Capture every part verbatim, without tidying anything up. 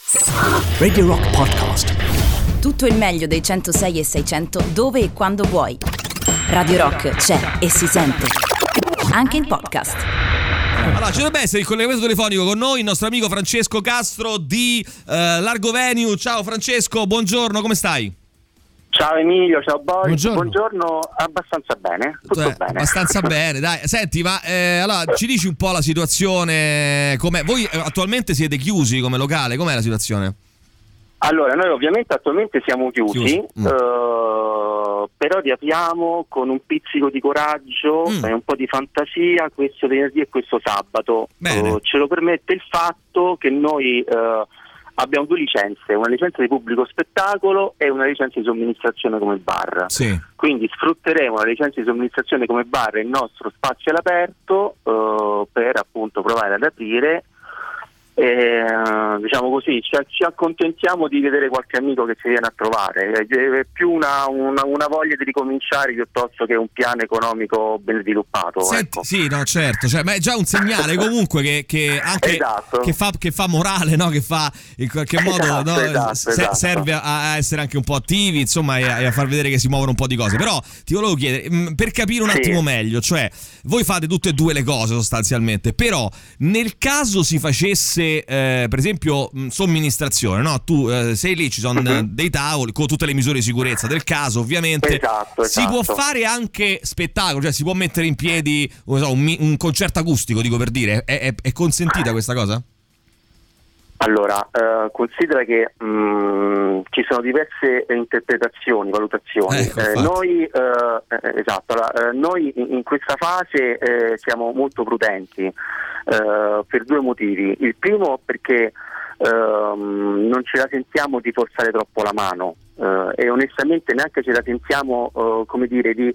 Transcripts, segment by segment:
Radio Rock Podcast. Tutto il meglio dei centosei e seicento dove e quando vuoi. Radio Rock c'è e si sente anche in podcast. Allora, ci dovrebbe essere il collegamento telefonico con noi il nostro amico Francesco Castro di eh, Largo Venue. Ciao Francesco, buongiorno, come stai? Ciao Emilio, ciao Boris. Buongiorno. Buongiorno, abbastanza bene, tutto eh, bene. Abbastanza bene, dai. Senti, ma eh, allora ci dici un po' la situazione, com'è? Voi eh, attualmente siete chiusi come locale, com'è la situazione? Allora, noi ovviamente attualmente siamo chiusi, Chiusi. Mm. eh, però riapriamo con un pizzico di coraggio Mm. e un po' di fantasia questo venerdì e questo sabato. Bene. Eh, ce lo permette il fatto che noi eh, abbiamo due licenze, una licenza di pubblico spettacolo e una licenza di somministrazione come bar. Sì. Quindi sfrutteremo la licenza di somministrazione come bar e il nostro spazio all'aperto eh, per appunto provare ad aprire. E, diciamo così, ci, ci accontentiamo di vedere qualche amico che ci viene a trovare, è più una, una, una voglia di ricominciare piuttosto che un piano economico ben sviluppato. Senti, ecco. sì, no, certo, cioè, ma è già un segnale comunque che, che anche Esatto. che, fa, che fa morale, no? Che fa in qualche modo Esatto, no? esatto, Se- esatto. serve a, a essere anche un po' attivi, insomma, e a, e a far vedere che si muovono un po' di cose. Però ti volevo chiedere, mh, per capire un Sì. attimo meglio, cioè voi fate tutte e due le cose sostanzialmente, però nel caso si facesse eh, per esempio mh, somministrazione, no? Tu eh, sei lì, ci sono Mhm. dei tavoli con tutte le misure di sicurezza del caso, ovviamente. Esatto, Si può esatto. fare anche spettacolo, cioè si può mettere in piedi non so, un, mi- un concerto acustico, dico per dire, è, è- è consentita questa cosa? Allora, eh, considera che mh, ci sono diverse interpretazioni, valutazioni. Ecco, Eh, infatti. noi, eh, eh, esatto, allora, eh, noi in, in questa fase eh, siamo molto prudenti eh, per due motivi. Il primo perché ehm, non ce la sentiamo di forzare troppo la mano eh, e onestamente neanche ce la sentiamo, eh, come dire, di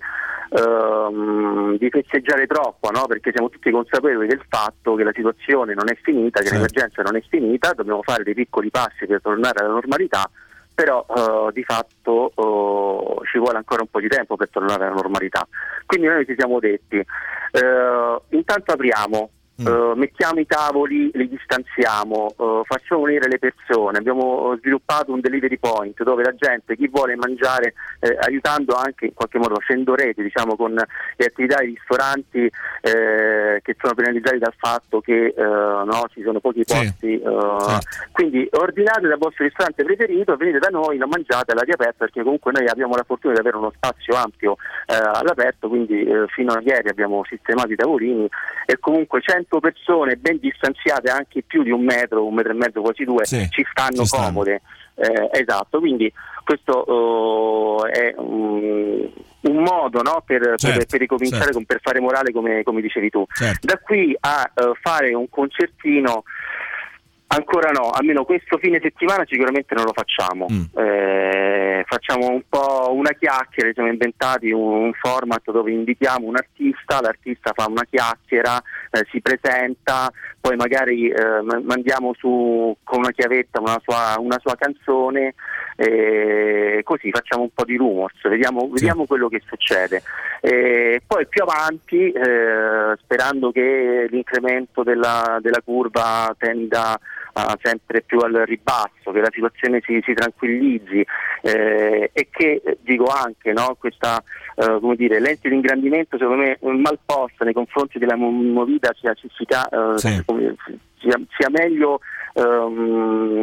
ehm, di festeggiare troppo, no? Perché siamo tutti consapevoli del fatto che la situazione non è finita, che Certo. l'emergenza non è finita, dobbiamo fare dei piccoli passi per tornare alla normalità, però eh, di fatto eh, ci vuole ancora un po' di tempo per tornare alla normalità. Quindi noi ci siamo detti, eh, intanto apriamo, Mm. eh, mettiamo i tavoli, li distanziamo, eh, facciamo venire le persone, abbiamo sviluppato un delivery point dove la gente, chi vuole mangiare, eh, aiutando anche in qualche modo, facendo reti, diciamo, con le attività dei ristoranti eh, che sono penalizzati dal fatto che eh, no, ci sono pochi Sì. posti, eh, Certo. quindi ordinate dal vostro ristorante preferito, venite da noi, lo mangiate all'aria aperta, perché comunque noi abbiamo la fortuna di avere uno spazio ampio eh, all'aperto, quindi eh, fino a ieri abbiamo sistemato i tavolini e comunque cento persone ben distanziate, anche più di un metro, un metro e mezzo, quasi due, Sì, ci stanno ci stanno. comode. Eh, esatto, quindi questo eh, è un, un modo, no, per, Certo, per, per ricominciare, certo. con, per fare morale, come, come dicevi tu. Certo. Da qui a eh, fare un concertino ancora no, almeno questo fine settimana sicuramente non lo facciamo. Mm. Eh, facciamo un po' una chiacchiera, ci siamo inventati un, un format dove invitiamo un artista, l'artista fa una chiacchiera, eh, si presenta, poi magari eh, ma- mandiamo su con una chiavetta una sua, una sua canzone, eh, così facciamo un po' di rumors, vediamo, vediamo quello che succede. E poi più avanti, eh, sperando che l'incremento della, della curva tenda a sempre più al ribasso, che la situazione si, si tranquillizzi eh, e che, eh, dico anche, no, questa eh, come dire, lente di ingrandimento secondo me mal posta nei confronti della mo- movida sia, sia, eh, Sì. come- sia, sia meglio. ehm,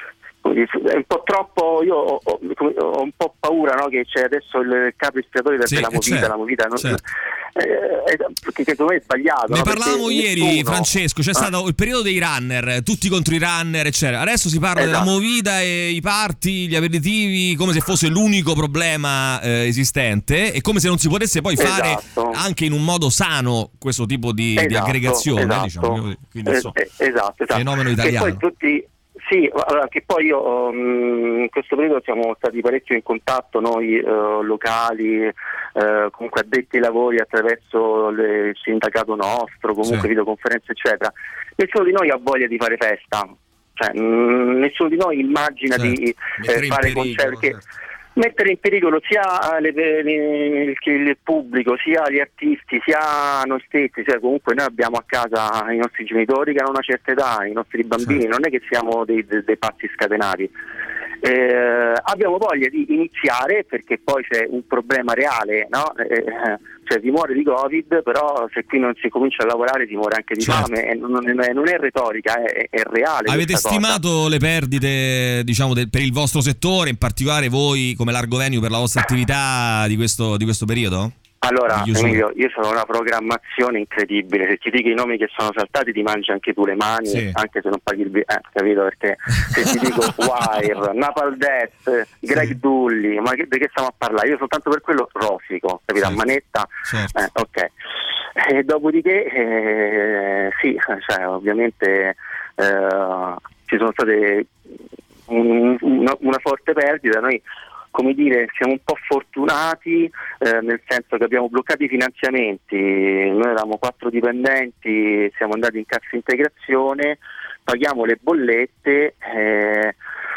È un po' troppo, io ho, ho- ho un po' paura, no, che c'è adesso il capo espiatorio per Sì, la eh, movida, certo, la movida non, certo. eh, eh, perché secondo me è sbagliato. Ne no? parlavamo Perché ieri, nessuno- Francesco, c'è Ah. stato il periodo dei runner, tutti contro i runner, eccetera. Adesso si parla della Esatto. movida e i party, gli aperitivi, come se fosse l'unico problema eh, esistente e come se non si potesse poi fare Esatto. anche in un modo sano questo tipo di, di Esatto, aggregazione, esatto. diciamo così. Quindi, Eh, insomma, eh, esatto, esatto. fenomeno Che italiano. poi tutti, sì, allora, che poi io um, in questo periodo siamo stati parecchio in contatto noi eh, locali, eh, comunque addetti ai lavori attraverso le- il sindacato nostro, comunque Sì. videoconferenze eccetera. Nessuno di noi ha voglia di fare festa, cioè mh, nessuno di noi immagina Certo. di Mettere eh, in fare pericolo, concerti. certo. Mettere in pericolo sia le, le, il, il pubblico, sia gli artisti, sia noi stessi, cioè comunque noi abbiamo a casa i nostri genitori che hanno una certa età, i nostri bambini, certo. Non è che siamo dei, dei, dei pazzi scatenati. Eh, abbiamo voglia di iniziare perché poi c'è un problema reale, no? Eh, cioè si muore di Covid, però se qui non si comincia a lavorare si muore anche di certo. fame, e non, non, è, non è retorica, è, è reale. Avete stimato cosa. le perdite, diciamo, del, per il vostro settore, in particolare voi come Largo Venue per la vostra attività di questo, di questo periodo? Allora, Emilio, io sono una programmazione incredibile, se ti dico i nomi che sono saltati ti mangi anche tu le mani, sì. Anche se non paghi il biglietto, eh, capito? Perché se ti dico Wire, Napalm Death, Greg sì. Dulli, ma che, di che stiamo a parlare? Io soltanto per quello rosico, capito? Certo. A manetta, certo. eh, ok. E dopodiché, eh, sì, cioè, ovviamente eh, ci sono state un, una, una forte perdita, noi come dire, siamo un po' fortunati eh, nel senso che abbiamo bloccato i finanziamenti, noi eravamo quattro dipendenti, siamo andati in cassa integrazione, paghiamo le bollette, eh,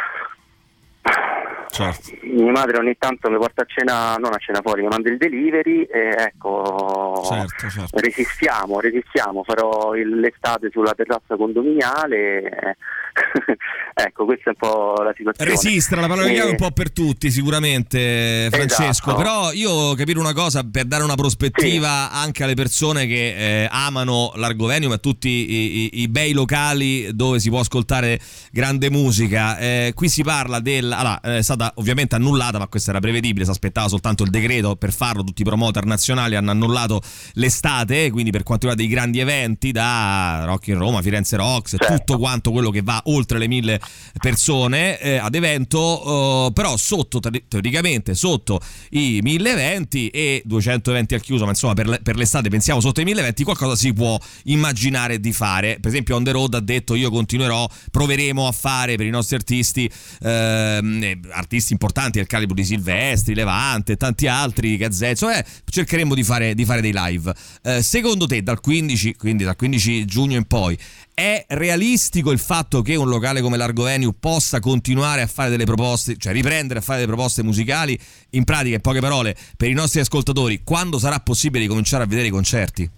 certo. Mia madre ogni tanto mi porta a cena, non a cena fuori, mi manda il delivery e ecco, certo, certo. resistiamo, resistiamo, farò il, l'estate sulla terrazza condominiale. Ecco, questa è un po' la situazione. Resistere, la parola chiave è un po' per tutti sicuramente, Francesco, esatto. Però io capire una cosa per dare una prospettiva sì. anche alle persone che eh, amano Largo Venue, ma tutti i, i, i bei locali dove si può ascoltare grande musica, eh, qui si parla del allora, è stata ovviamente annullata, ma questo era prevedibile, si aspettava soltanto il decreto per farlo, tutti i promoter nazionali hanno annullato l'estate, quindi per quanto riguarda i grandi eventi da Rock in Roma, Firenze Rocks, certo. tutto quanto quello che va oltre le mille persone eh, ad evento, eh, però sotto teoricamente sotto i mille eventi e duecento eventi al chiuso, ma insomma per, per l'estate pensiamo sotto i mille eventi qualcosa si può immaginare di fare. Per esempio On The Road ha detto io continuerò, proveremo a fare per i nostri artisti ehm, artisti importanti del calibro di Silvestri, Levante e tanti altri, Gazzetto, eh, cercheremo di fare, di fare dei live. Eh, secondo te dal quindici, quindi dal quindici giugno in poi, è realistico il fatto che un locale come Largo Venue possa continuare a fare delle proposte, cioè riprendere a fare delle proposte musicali? In pratica, in poche parole, per i nostri ascoltatori, quando sarà possibile cominciare a vedere i concerti?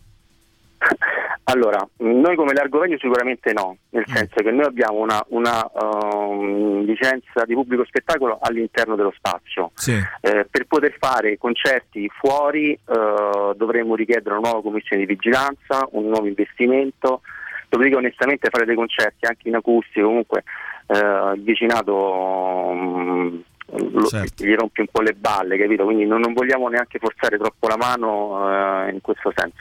Allora, noi come Largo Venue sicuramente no, nel senso che noi abbiamo una, una um, licenza di pubblico spettacolo all'interno dello spazio. Sì. Eh, per poter fare concerti fuori uh, dovremmo richiedere una nuova commissione di vigilanza, un nuovo investimento. Dopodiché onestamente fare dei concerti anche in acustico, comunque uh, il vicinato um, lo, certo. gli rompi un po' le balle, capito? Quindi non, non vogliamo neanche forzare troppo la mano uh, in questo senso.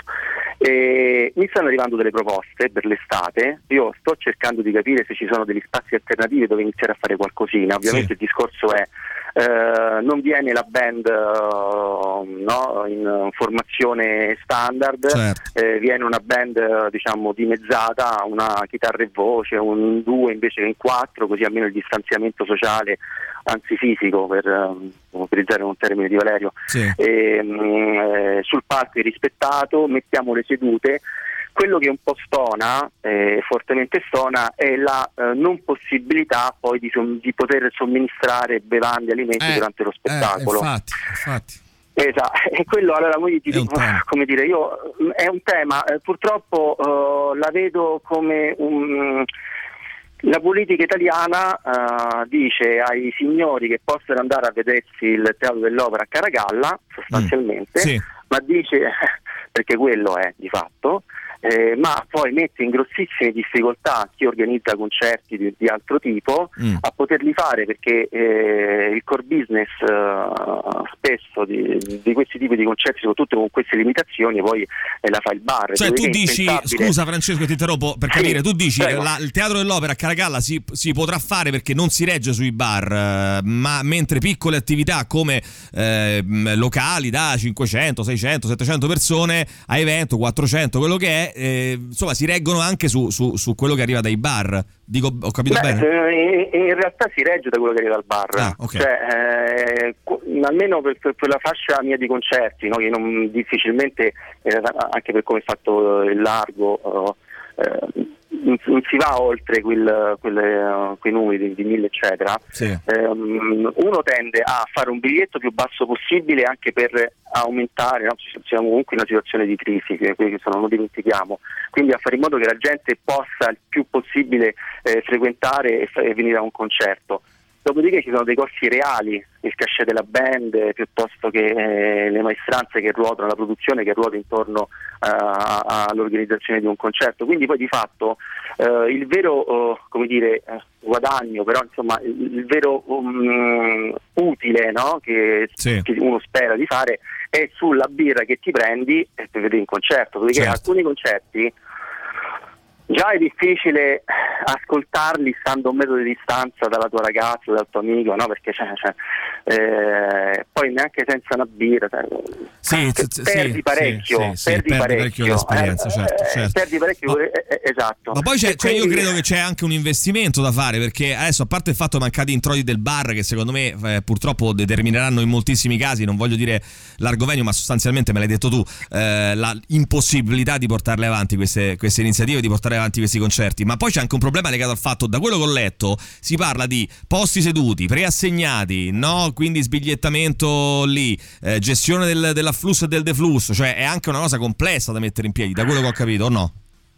E mi stanno arrivando delle proposte per l'estate, io sto cercando di capire se ci sono degli spazi alternativi dove iniziare a fare qualcosina. Ovviamente sì. Il discorso è Uh, non viene la band uh, no, in formazione standard, certo. eh, viene una band uh, diciamo dimezzata, una chitarra e voce, un duo invece che in quattro, così almeno il distanziamento sociale, anzi fisico per um, utilizzare un termine di Valerio, sì. e, um, eh, sul palco è rispettato, mettiamo le sedute. Quello che un po' stona, eh, fortemente stona, è la eh, non possibilità poi di, som- di poter somministrare bevande e alimenti eh, durante lo spettacolo. Eh, infatti, infatti. Esatto, e quello allora voi ti dico, come dire, io è un tema, eh, purtroppo eh, la vedo come un... La politica italiana uh, dice ai signori che possono andare a vedersi il Teatro dell'Opera a Caracalla, sostanzialmente, mm, sì. ma dice, perché quello è di fatto, eh, ma poi mette in grossissime difficoltà chi organizza concerti di, di altro tipo mm. a poterli fare, perché eh, il core business uh, spesso di, di questi tipi di concerti, soprattutto con queste limitazioni, poi eh, la fa il bar. Cioè tu dici, scusa Francesco ti interrompo per capire, sì, tu dici la, il Teatro dell'Opera a Caracalla si, si potrà fare perché non si regge sui bar, eh, ma mentre piccole attività come eh, locali da cinquecento, seicento, settecento persone a evento quattrocento, quello che è, eh, insomma si reggono anche su, su, su quello che arriva dai bar. Dico, ho capito Beh, bene? In, in realtà si regge da quello che arriva dal bar, ah, okay. cioè, eh, almeno per, per la fascia mia di concerti, no? Che non, difficilmente, eh, anche per come è fatto il largo, eh, non si va oltre quel, quelle, quei numeri di, di mille eccetera, sì. um, uno tende a fare un biglietto più basso possibile anche per aumentare, no? Siamo comunque in una situazione di crisi, che, che non lo dimentichiamo, quindi a fare in modo che la gente possa il più possibile eh, frequentare e, f- e venire a un concerto. Dopodiché ci sono dei costi reali, il cachet della band piuttosto che eh, le maestranze che ruotano, la produzione che ruota intorno uh, all'organizzazione di un concerto. Quindi poi di fatto uh, il vero uh, come dire, uh, guadagno, però insomma il, il vero um, utile, no? che, sì. che uno spera di fare è sulla birra che ti prendi e per vedere un concerto, perché certo. alcuni concerti già è difficile ascoltarli stando a un metro di distanza dalla tua ragazza, dal tuo amico, no? Perché cioè, cioè, eh, poi neanche senza una birra cioè, sì, perdi sì, parecchio, sì, sì, perdi sì, parecchio, parecchio l'esperienza, eh, certo, certo. perdi parecchio, Ma, eh, eh, esatto. Ma poi c'è, cioè quindi... io credo che c'è anche un investimento da fare, perché adesso, a parte il fatto mancati introiti del bar, che secondo me eh, purtroppo determineranno in moltissimi casi, non voglio dire l'argovenio, ma sostanzialmente me l'hai detto tu, eh, la impossibilità di portarle avanti queste, queste iniziative, di portare avanti questi concerti. Ma poi c'è anche un problema legato al fatto, da quello che ho letto, si parla di posti seduti, preassegnati, no? Quindi sbigliettamento lì, eh, gestione del, dell'afflusso e del deflusso, cioè è anche una cosa complessa da mettere in piedi, da quello che ho capito, o no?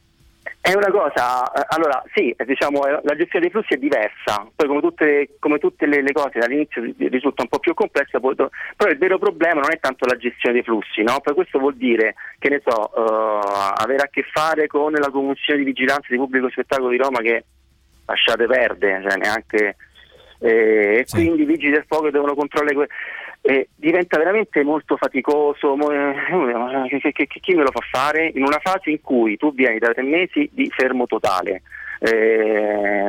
È una cosa, allora sì, diciamo la gestione dei flussi è diversa, poi come tutte, come tutte le, le cose dall'inizio risulta un po' più complessa, poi, però il vero problema non è tanto la gestione dei flussi, no? Poi questo vuol dire, che ne so, uh, avere a che fare con la commissione di vigilanza di pubblico spettacolo di Roma che lasciate perdere, cioè neanche, eh, e sì. quindi i vigili del fuoco devono controllare que- eh, diventa veramente molto faticoso, mo- eh, che, che, che, chi me lo fa fare in una fase in cui tu vieni da tre mesi di fermo totale, eh,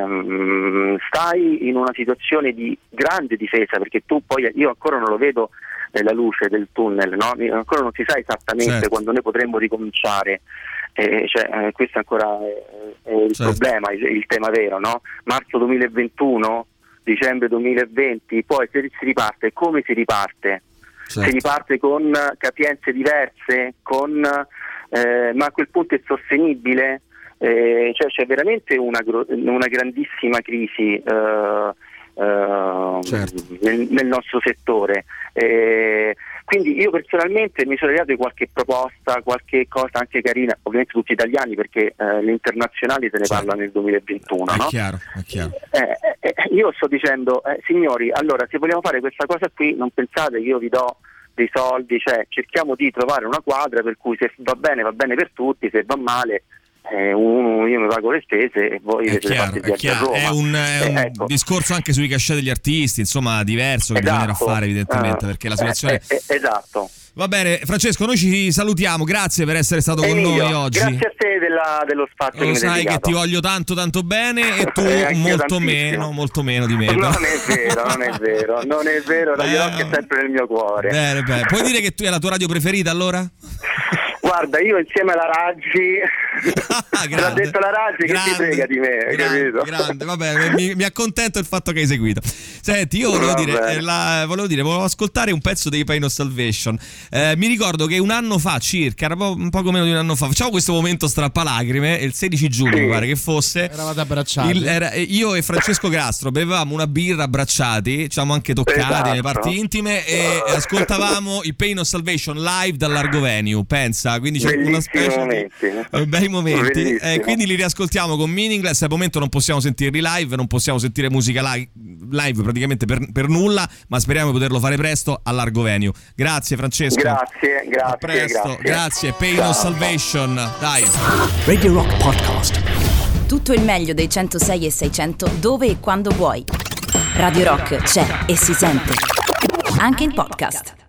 stai in una situazione di grande difesa, perché tu poi, io ancora non lo vedo la luce del tunnel, no? Ancora non si sa esattamente certo. quando noi potremmo ricominciare, eh, cioè, eh, questo ancora è, è il certo. problema, il, il tema vero, no? Marzo duemilaventuno, dicembre duemilaventi, poi se si riparte, come si riparte? Certo. Si riparte con capienze diverse, con eh, ma a quel punto è sostenibile? Eh, cioè c'è veramente una, una grandissima crisi eh, Uh, certo. nel, nel nostro settore, eh, quindi io personalmente mi sono arrivato di qualche proposta, qualche cosa anche carina, ovviamente tutti italiani, perché uh, le internazionali se ne certo. parla nel duemilaventuno, è no? chiaro, è chiaro. Eh, eh, io sto dicendo eh, signori, allora se vogliamo fare questa cosa qui non pensate che io vi do dei soldi, cioè cerchiamo di trovare una quadra per cui se va bene va bene per tutti, se va male Eh, uno, io mi pago le spese e voi è chiaro, è, chiaro. è un, è un eh, ecco. discorso anche sui cachet degli artisti, insomma diverso che esatto. bisognerà fare evidentemente, uh, perché la situazione eh, eh, esatto. Va bene, Francesco, noi ci salutiamo, grazie per essere stato Emilio, con noi oggi. Grazie a te della, dello spazio. Lo che sai mi che ti voglio tanto tanto bene e tu eh, molto meno, molto meno di me. Non è vero, non è vero, non è vero, Radio Rock è sempre nel mio cuore. Bene, bene. Puoi dire che tu è la tua radio preferita allora? Guarda, io insieme alla Raggi te l'ha detto la Raggi, che ti frega di me, grande, capito? Grande, vabbè, mi, mi accontento del fatto che hai seguito. Senti, io volevo dire, la, volevo dire, volevo ascoltare un pezzo dei Pain of Salvation. Eh, mi ricordo che un anno fa circa, era un poco meno di un anno fa, facciamo questo momento strappalacrime, il sedici giugno sì. mi pare che fosse. Eravate abbracciati. Il, era, io e Francesco Castro bevevamo una birra abbracciati, ci siamo anche toccati esatto. nelle parti intime e ascoltavamo i Pain of Salvation live dall'Argovenue, pensa. Quindi c'è bellissimi una specie momenti. di bei momenti, eh, quindi li riascoltiamo con Meaningless. Al momento non possiamo sentirli live, non possiamo sentire musica live, live praticamente per, per nulla, ma speriamo di poterlo fare presto all'Argovenue. Grazie Francesco. Grazie, grazie. A presto, grazie. grazie. Pain of Salvation. Dai. Radio Rock Podcast. Tutto il meglio dei centosei e seicento dove e quando vuoi. Radio Rock c'è e si sente. Anche in podcast.